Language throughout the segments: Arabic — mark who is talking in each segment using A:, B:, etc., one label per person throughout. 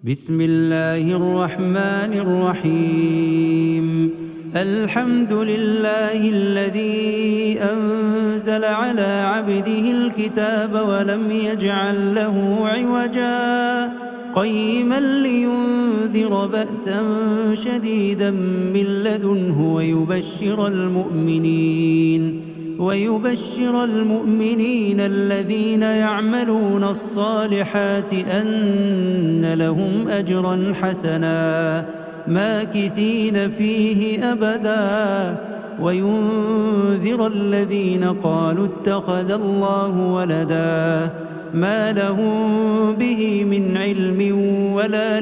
A: بسم الله الرحمن الرحيم. الحمد لله الذي أنزل على عبده الكتاب ولم يجعل له عوجا قيما لينذر بأسا شديدا من لدنه ويبشر المؤمنين الذين يعملون الصالحات أن لهم أجرا حسنا ماكثين فيه أبدا وينذر الذين قالوا اتخذ الله ولدا ما لهم به من علم ولا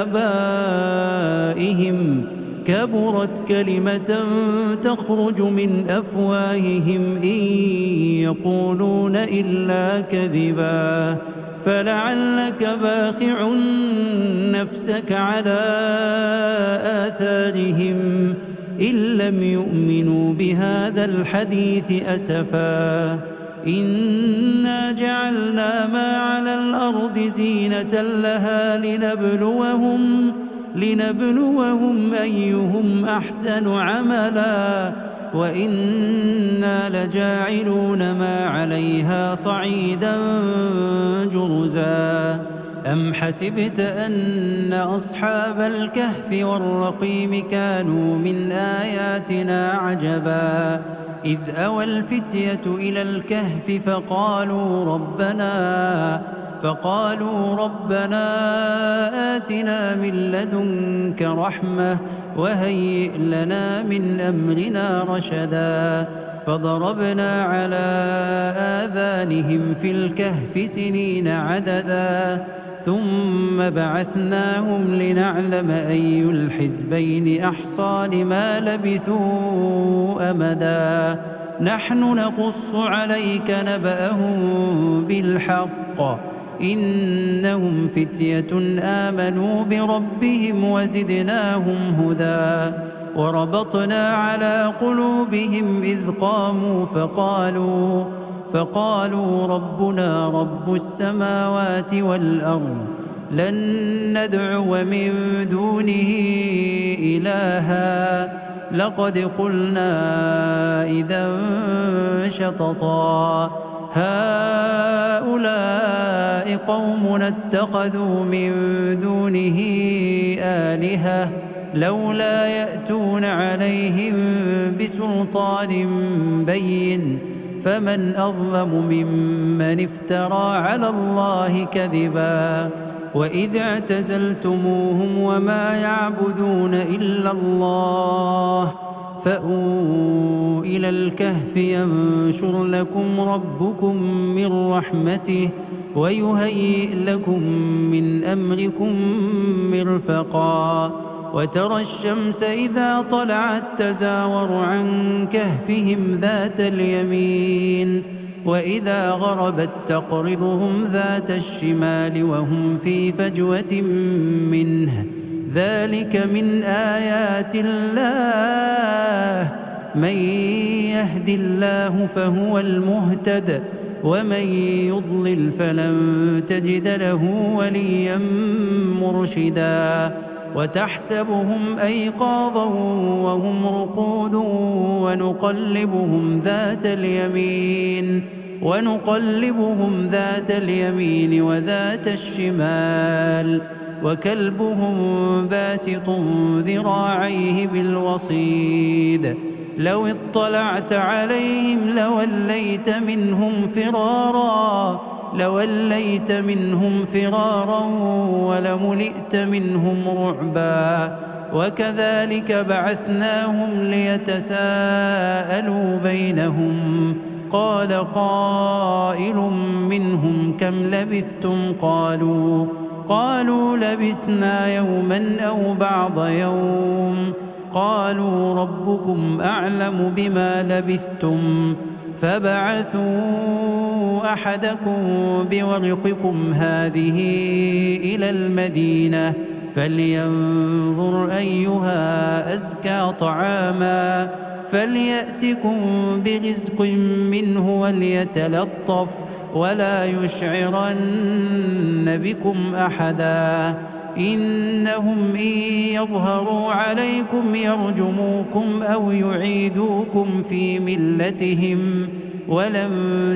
A: لآبائهم كبرت كلمة تخرج من أفواههم إن يقولون إلا كذبا فلعلك باخع نفسك على آثارهم إن لم يؤمنوا بهذا الحديث أسفا إنا جعلنا ما على الأرض زينة لها لنبلوهم أيهم أحسن عملا وإنا لجاعلون ما عليها صعيدا جرزا أم حسبت أن أصحاب الكهف والرقيم كانوا من آياتنا عجبا إذ أوى الفتية إلى الكهف فقالوا ربنا آتنا من لدنك رحمة وهيئ لنا من أمرنا رشدا فضربنا على آذانهم في الكهف سنين عددا ثم بعثناهم لنعلم أي الحزبين أحصى لما لبثوا أمدا نحن نقص عليك نبأهم بالحق إنهم فتية آمنوا بربهم وزدناهم هدى وربطنا على قلوبهم إذ قاموا فقالوا ربنا رب السماوات والأرض لن ندعو من دونه إلها لقد قلنا إذا شططا هؤلاء قومنا اتخذوا من دونه آلهة لولا يأتون عليهم بسلطان بين فمن أظلم ممن افترى على الله كذبا وإذ اعتزلتموهم وما يعبدون إلا الله فأووا إلى الكهف ينشر لكم ربكم من رحمته ويهيئ لكم من أمركم مرفقا وترى الشمس إذا طلعت تزاور عن كهفهم ذات اليمين وإذا غربت تقرضهم ذات الشمال وهم في فجوة منه ذلك من آيات الله من يهد الله فهو المهتد ومن يضلل فلن تجد له وليا مرشدا وتحسبهم أيقاظا وهم رقود ونقلبهم ذات اليمين وذات الشمال وكلبهم باسط ذراعيه بالوصيد لو اطلعت عليهم لوليت منهم فرارا ولملئت منهم رعبا وكذلك بعثناهم ليتساءلوا بينهم قال قائل منهم كم لبثتم قالوا لبثنا يوما أو بعض يوم قالوا ربكم أعلم بما لبثتم فبعثوا أحدكم بورقكم هذه إلى المدينة فلينظر أيها أزكى طعاما فليأتكم برزق منه وليتلطف ولا يشعرن بكم أحدا إنهم إن يظهروا عليكم يرجموكم أو يعيدوكم في ملتهم ولن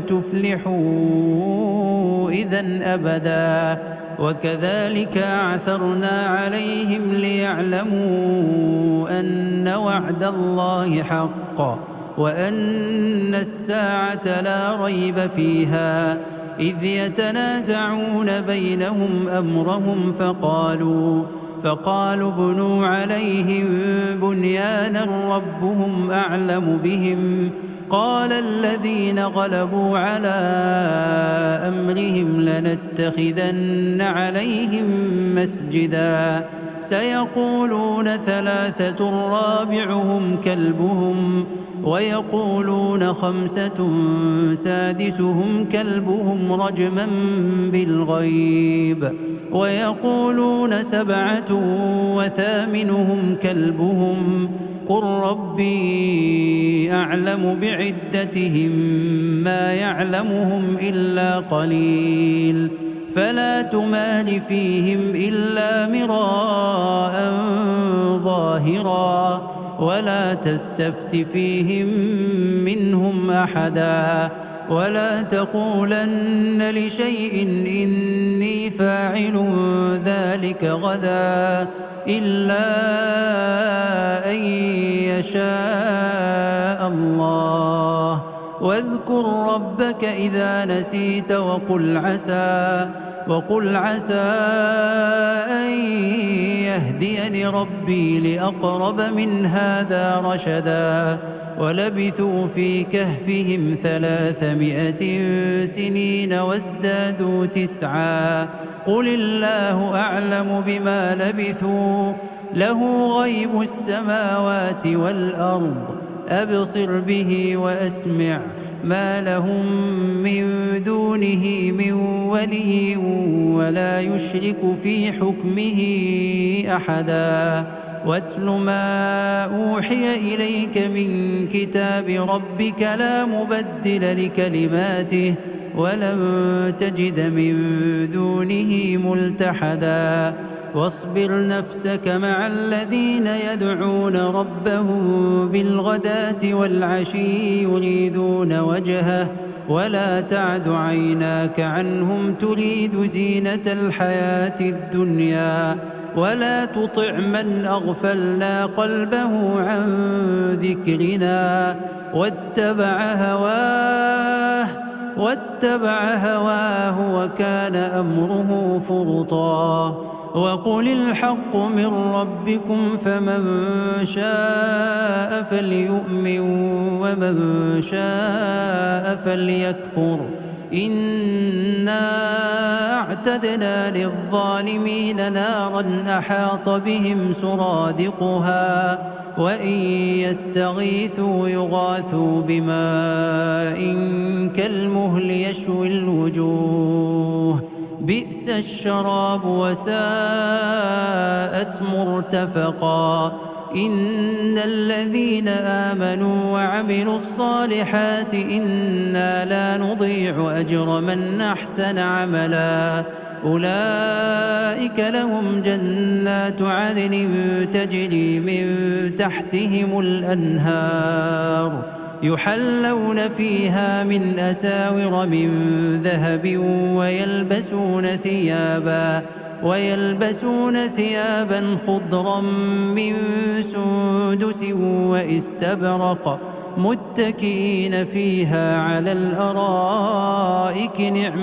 A: تفلحوا إذا أبدا. وكذلك أعثرنا عليهم ليعلموا أن وعد الله حق وأن الساعة لا ريب فيها إذ يتنازعون بينهم أمرهم فقالوا ابنوا عليهم بنيانا ربهم أعلم بهم قال الذين غلبوا على أمرهم لنتخذن عليهم مسجدا سيقولون ثلاثة رابعهم كلبهم ويقولون خمسة سادسهم كلبهم رجما بالغيب ويقولون سبعة وثامنهم كلبهم قل ربي أعلم بعدتهم ما يعلمهم إلا قليل فلا تمال فيهم إلا مراء ظاهرا ولا تستفت فيهم منهم أحدا ولا تقولن لشيء إني فاعل ذلك غدا إلا أن يشاء الله واذكر ربك إذا نسيت وقل عسى أن يهديني ربي لأقرب من هذا رشدا ولبثوا في كهفهم 300 سنين وازدادوا 9 قل الله أعلم بما لبثوا له غيب السماوات والأرض أبصر به وأسمع ما لهم من دونه من ولي ولا يشرك في حكمه أحدا واتل ما أوحي إليك من كتاب ربك لا مبدل لكلماته ولن تجد من دونه ملتحدا واصبر نفسك مع الذين يدعون ربهم بالغداة والعشي يريدون وجهه ولا تعد عيناك عنهم تريد زينة الحياة الدنيا ولا تطع من أغفلنا قلبه عن ذكرنا واتبع هواه وكان أمره فرطا وقل الحق من ربكم فمن شاء فليؤمن ومن شاء فليكفر إنا أعتدنا للظالمين نارا أحاط بهم سرادقها وإن يستغيثوا يغاثوا بماء كالمهل يشوي الوجوه بئس الشراب وساءت مرتفقا إن الذين آمنوا وعملوا الصالحات إنا لا نضيع أجر من أحسن عملا أولئك لهم جنات عدن تجري من تحتهم الأنهار يحلون فيها من أساور من ذهب ويلبسون ثيابا خضرا من سندس واستبرق متكئين فيها على الأرائك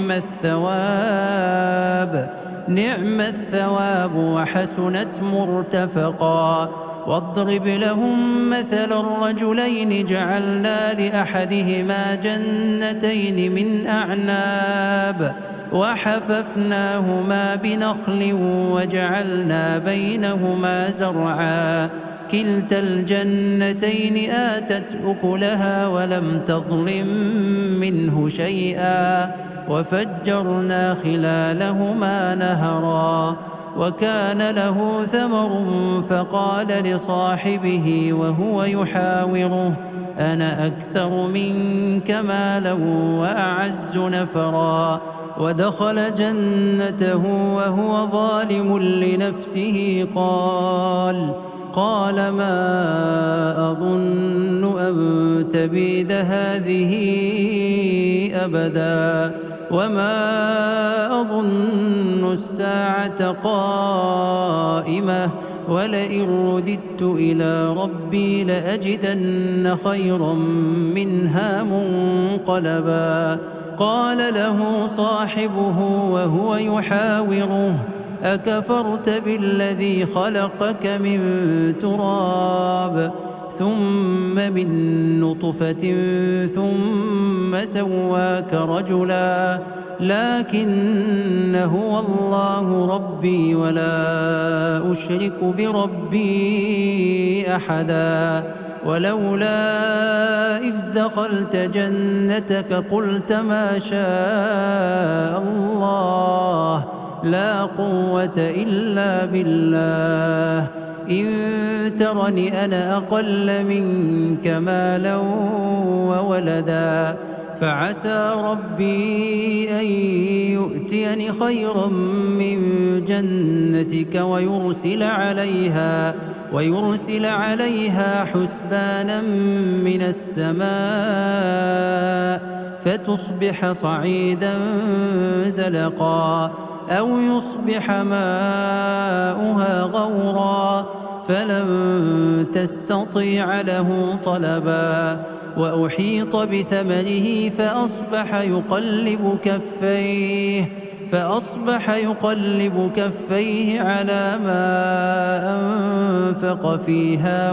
A: نعم الثواب وحسنت مرتفقا واضرب لهم مثل الرجلين جعلنا لأحدهما جنتين من أعناب وحففناهما بنخل وجعلنا بينهما زرعا كلتا الجنتين آتت أكلها ولم تظلم منه شيئا وفجرنا خلالهما نهرا وكان له ثمر فقال لصاحبه وهو يحاوره أنا أكثر منك مالا وأعز نفرا ودخل جنته وهو ظالم لنفسه قال ما أظن أن تبيد هذه أبدا وما أظن الساعة قائمة ولئن رددت إلى ربي لأجدن خيرا منها منقلبا قال له صاحبه وهو يحاوره أكفرت بالذي خلقك من تراب ثم من نطفة ثم سواك رجلا لكن هو الله ربي ولا أشرك بربي أحدا ولولا إذ دخلت جنتك قلت ما شاء الله لا قوة إلا بالله إن ترني أنا أقل منك مالا وولدا فعسى ربي أن يؤتيني خيرا من جنتك ويرسل عليها حسبانا من السماء فتصبح صعيدا زلقا أو يصبح ماؤها غورا فلن تستطيع له طلبا وأحيط بثمره فأصبح يقلب كفيه على ما أنفق فيها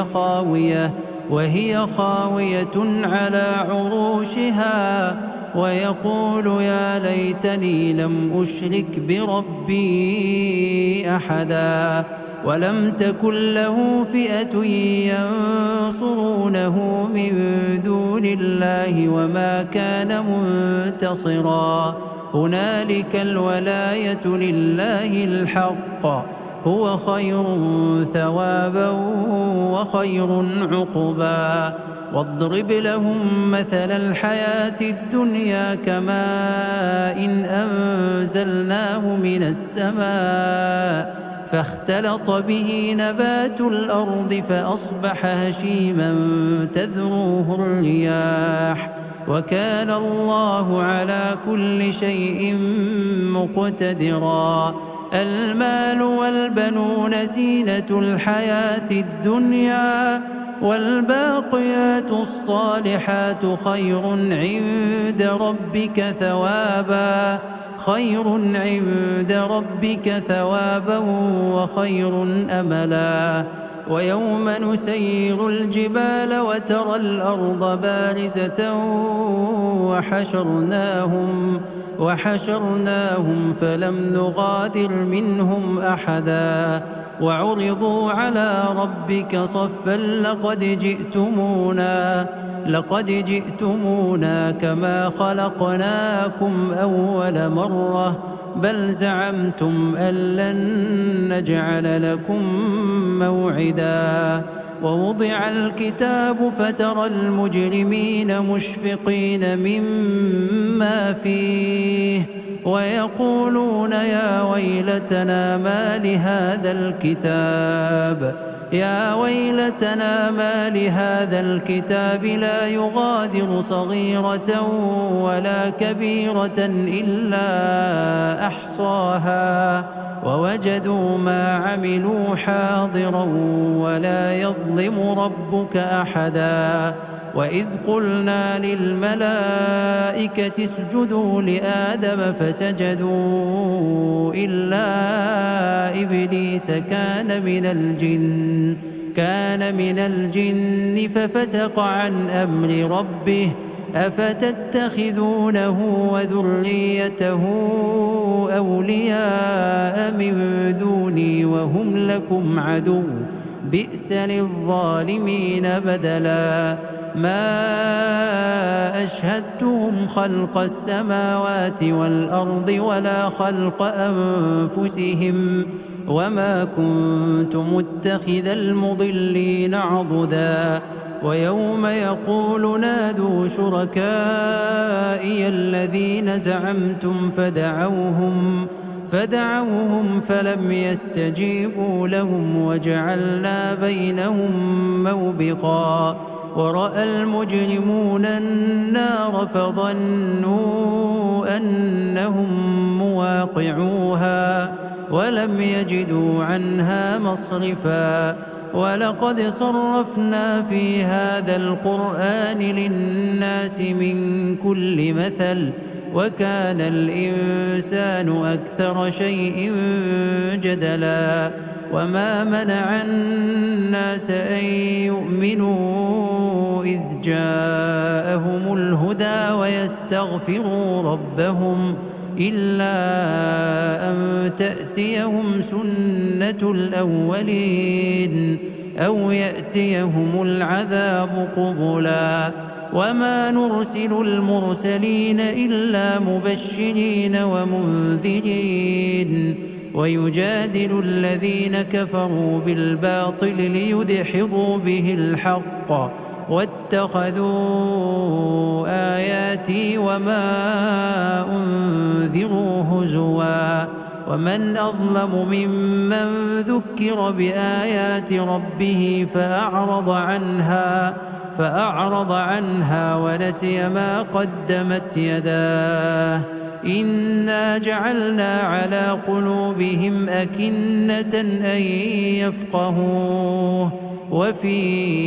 A: وهي خاوية على عروشها ويقول يا ليتني لم أشرك بربي أحدا ولم تكن له فئة ينصرونه من دون الله وما كان منتصرا هنالك الولاية لله الحق هو خير ثوابا وخير عقبا واضرب لهم مثل الحياة الدنيا كماء إن أنزلناه من السماء فاختلط به نبات الأرض فأصبح هشيما تذروه الرياح وكان الله على كل شيء مقتدرا المال والبنون زينة الحياة الدنيا والباقيات الصالحات خير عند ربك ثوابا وخير أملا ويوم نسير الجبال وترى الأرض بارزة وحشرناهم فلم نغادر منهم أحدا وعرضوا على ربك صفا لقد جئتمونا كما خلقناكم أول مرة بل زعمتم أن لن نجعل لكم موعدا ووضع الكتاب فترى المجرمين مشفقين مما فيه ويقولون يا ويلتنا ما لهذا الكتاب لا يغادر صغيرة ولا كبيرة إلا أحصاها ووجدوا ما عملوا حاضرا ولا يظلم ربك أحدا وإذ قلنا للملائكة اسجدوا لآدم فسجدوا إلا إبليس كان من الجن ففسق عن أمر ربه أفتتخذونه وذريته أولياء من دوني وهم لكم عدو بئس للظالمين بدلا ما أشهدتهم خلق السماوات والأرض ولا خلق أنفسهم وما كنت متخذ المضلين عضدا ويوم يقول نادوا شركائي الذين زعمتم فدعوهم فلم يستجيبوا لهم وجعلنا بينهم موبقا ورأى المجرمون النار فظنوا أنهم مواقعوها ولم يجدوا عنها مصرفا ولقد صرفنا في هذا القرآن للناس من كل مثل وكان الإنسان أكثر شيء جدلا وما منع الناس أن يؤمنوا إذ جاءهم الهدى ويستغفروا ربهم إلا أن تأتيهم سنة الأولين أو يأتيهم العذاب قبلا وما نرسل المرسلين إلا مبشرين ومنذرين ويجادل الذين كفروا بالباطل ليدحضوا به الحق واتخذوا آياتي وما أنذروا هزوا ومن أظلم ممن ذكر بآيات ربه فأعرض عنها ونسي ما قدمت يداه إنا جعلنا على قلوبهم أكنة أن يفقهوه وفي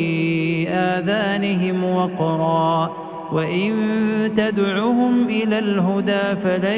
A: آذانهم وقرا وإن تدعهم إلى الهدى فلن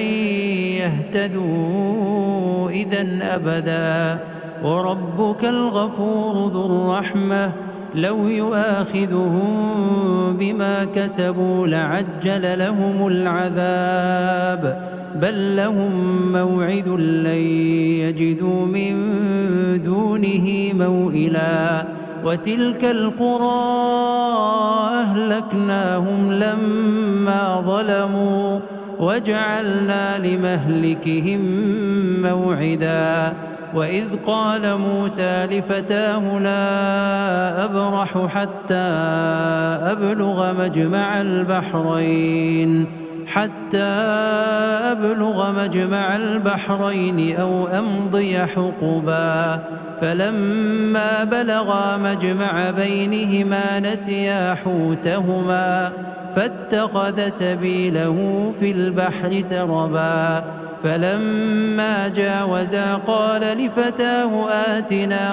A: يهتدوا إذا أبدا وربك الغفور ذو الرحمة لو يؤاخذهم بما كسبوا لعجل لهم العذاب بل لهم موعد لن يجدوا من دونه موئلا وتلك القرى أهلكناهم لما ظلموا وجعلنا لمهلكهم موعدا وإذ قال موسى لفتاه لا أبرح حتى أبلغ مجمع البحرين أو أمضي حقبا فلما بلغا مجمع بينهما نسيا حوتهما فاتخذ سبيله في البحر سربا فلما جاوزا قال لفتاه آتنا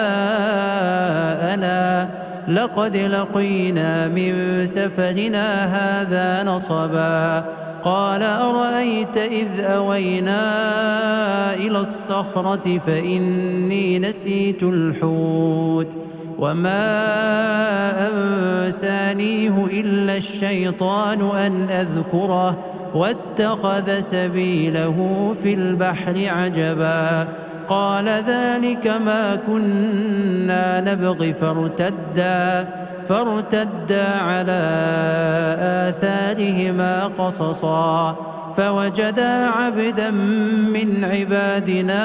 A: غداءنا لقد لقينا من سفرنا هذا نصبا قال أرأيت إذ أوينا إلى الصخرة فإني نسيت الحوت وما أنسانيه إلا الشيطان أن أذكره واتخذ سبيله في البحر عجبا قال ذلك ما كنا نبغي فارتدا على آثارهما قصصا فوجدا عبدا من عبادنا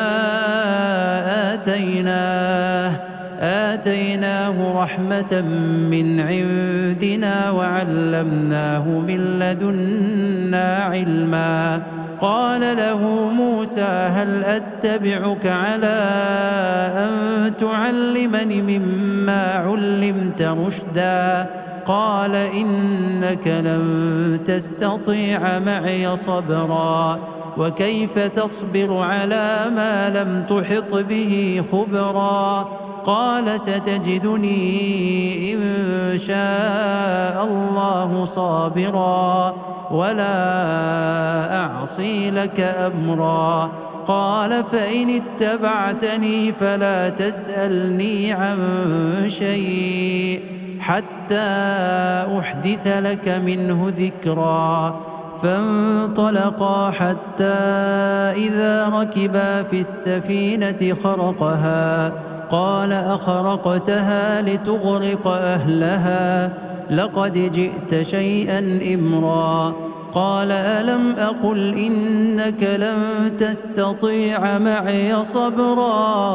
A: آتيناه رحمة من عندنا وعلمناه من لدنا علما قال له موسى هل أتبعك على أن تعلمني مما علمت رشدا قال إنك لن تستطيع معي صبرا وكيف تصبر على ما لم تحط به خبرا قال ستجدني إن شاء الله صابرا ولا أعصي لك أمرا قال فإن اتبعتني فلا تسألني عن شيء حتى أحدث لك منه ذكرا فانطلقا حتى إذا ركبا في السفينة خرقها قال أخرقتها لتغرق أهلها لقد جئت شيئا إمرا قال ألم أقل إنك لن تستطيع معي صبرا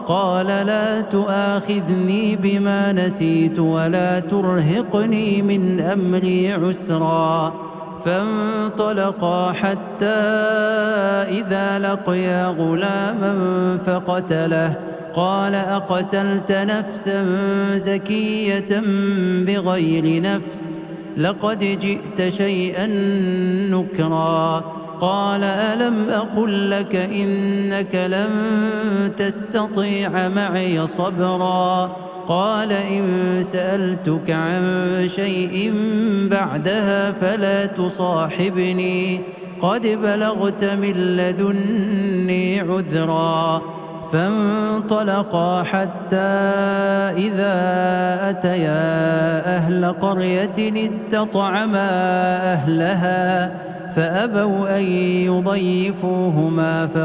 A: قال لا تؤاخذني بما نسيت ولا ترهقني من أمري عسرا. فانطلقا حتى إذا لقيا غلاما فقتله. قال أقتلت نفسا زكية بغير نفس لقد جئت شيئا نكرا. قال ألم أقل لك إنك لن تستطيع معي صبرا. قال إن سألتك عن شيء بعدها فلا تصاحبني قد بلغت من لدني عذرا. فانطلقا حتى إذا أتيا أهل قرية استطعما أهلها فأبوا أن يضيفوهما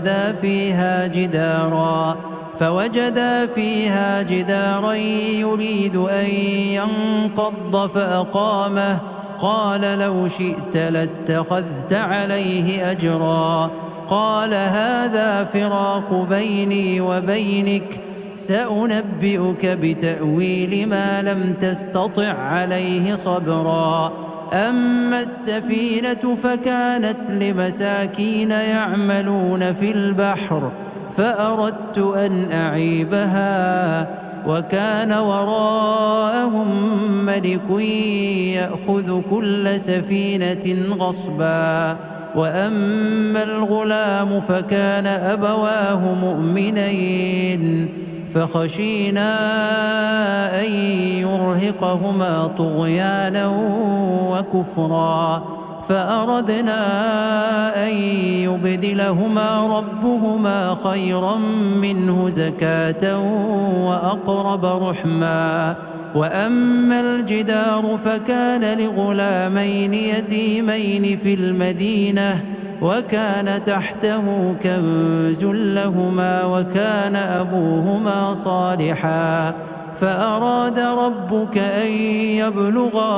A: فوجدا فيها جدارا يريد أن ينقض فأقامه. قال لو شئت لاتخذت عليه أجرا. قال هذا فراق بيني وبينك سأنبئك بتأويل ما لم تستطع عليه صبرا. أما السفينة فكانت لمساكين يعملون في البحر فأردت أن أعيبها وكان وراءهم ملك يأخذ كل سفينة غصبا. وأما الغلام فكان أبواه مؤمنين فخشينا أن يرهقهما طغيانا وكفرا. فأردنا أن يبدلهما ربهما خيرا منه زكاة وأقرب رحما. وأما الجدار فكان لغلامين يتيمين في المدينة وكان تحته كنز لهما وكان أبوهما صالحا. فأراد ربك أن يبلغا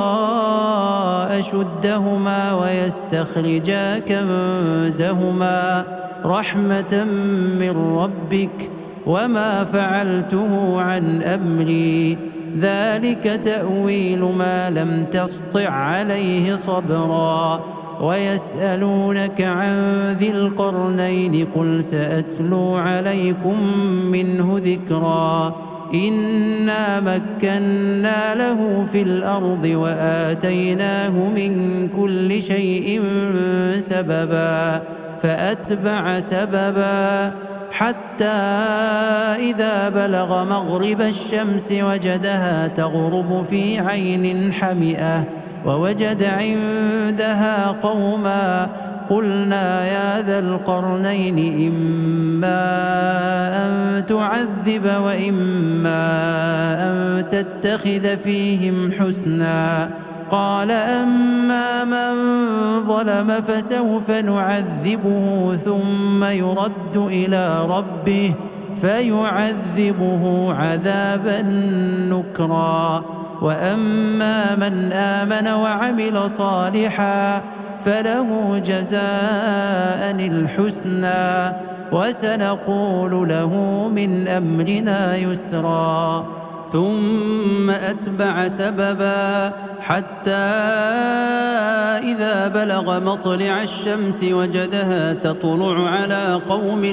A: أشدهما ويستخرجا كنزهما رحمة من ربك وما فعلته عن أمري ذلك تأويل ما لم تسطع عليه صبرا. ويسألونك عن ذي القرنين قل سأتلو عليكم منه ذكرا. إنا مكنا له في الأرض وآتيناه من كل شيء سببا. فأتبع سببا حتى إذا بلغ مغرب الشمس وجدها تغرب في عين حمئة ووجد عندها قوما. قلنا يا ذا القرنين إما أن تعذب وإما أن تتخذ فيهم حسنا. قال أما من ظلم فسوف نعذبه ثم يرد إلى ربه فيعذبه عذابا نكرا. وأما من آمن وعمل صالحا فله جزاء الحسنى وسنقول له من أمرنا يسرا. ثم أتبع سببا حتى إذا بلغ مطلع الشمس وجدها تطلع على قوم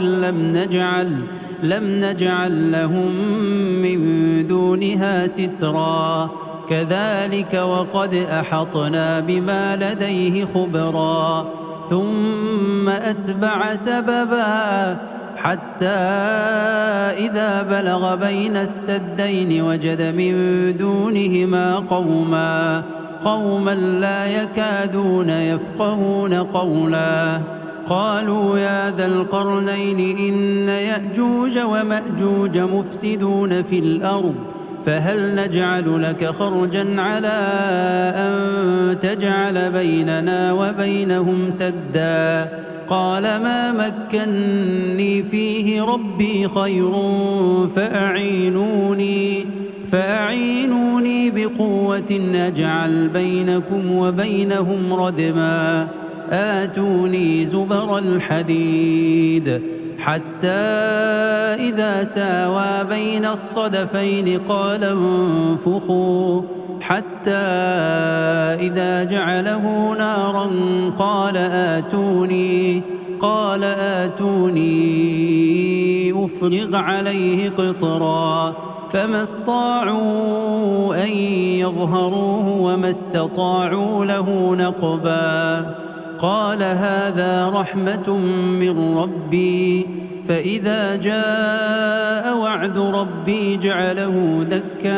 A: لم نجعل لهم من دونها سترا. كذلك وقد أحطنا بما لديه خبرا. ثم أتبع سببا حتى إذا بلغ بين السدين وجد من دونهما قوما لا يكادون يفقهون قولا. قالوا يا ذا القرنين إن يأجوج ومأجوج مفسدون في الأرض فهل نجعل لك خرجا على أن تجعل بيننا وبينهم سدا. قال ما مكني فيه ربي خير فأعينوني بقوة أجعل بينكم وبينهم ردما. آتوني زبر الحديد حتى إذا ساوى بين الصدفين قال انفخوا حتى إذا جعله نارا قال آتوني أفرغ عليه قطرا فما استطاعوا أن يظهروه وما استطاعوا له نقبا قال هذا رحمة من ربي فإذا جاء وعد ربي جعله دكاء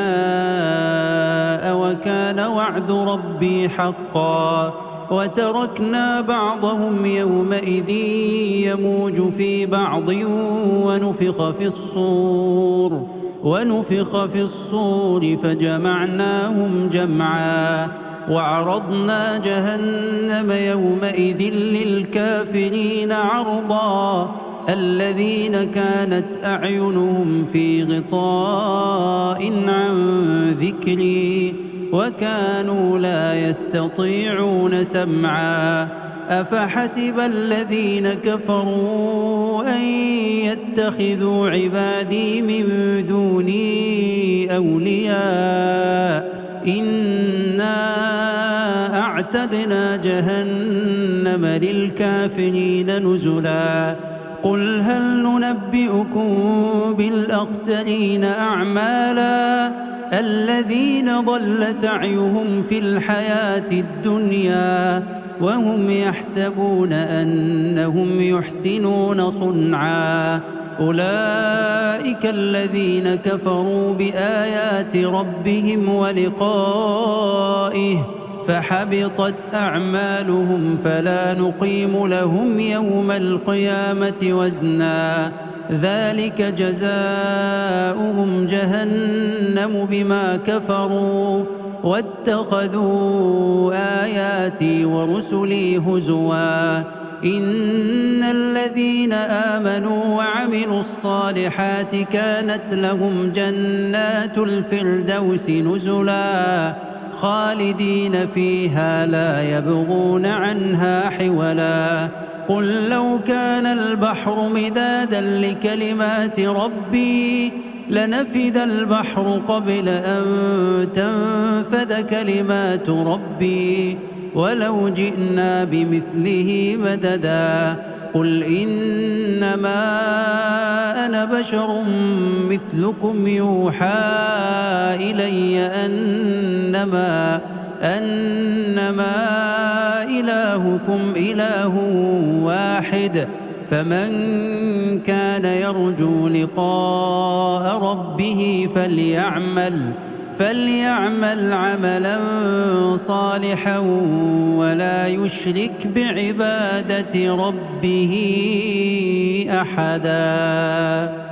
A: وكان وعد ربي حقا وتركنا بعضهم يومئذ يموج في بعض ونفخ في الصور فجمعناهم جمعا وعرضنا جهنم يومئذ للكافرين عرضا الذين كانت أعينهم في غطاء عن ذكري وكانوا لا يستطيعون سمعا أفحسب الذين كفروا أن يتخذوا عبادي من دوني أولياء إنا أعتدنا جهنم للكافرين نزلا قل هل ننبئكم بالأخسرين أعمالا الذين ضل سعيهم في الحياة الدنيا وهم يحسبون أنهم يحسنون صنعا أولئك الذين كفروا بآيات ربهم ولقائه فحبطت أعمالهم فلا نقيم لهم يوم القيامة وزنا ذلك جزاؤهم جهنم بما كفروا واتخذوا آياتي ورسلي هزوا إن الذين آمنوا وعملوا الصالحات كانت لهم جنات الفردوس نزلا خالدين فيها لا يبغون عنها حولا قل لو كان البحر مدادا لكلمات ربي لنفد البحر قبل أن تنفد كلمات ربي ولو جئنا بمثله مددا قل إنما أنا بشر مثلكم يوحى إلي أنما إلهكم إله واحد فمن كان يرجو لقاء ربه فليعمل عملا صالحا ولا يشرك بعبادة ربه أحدا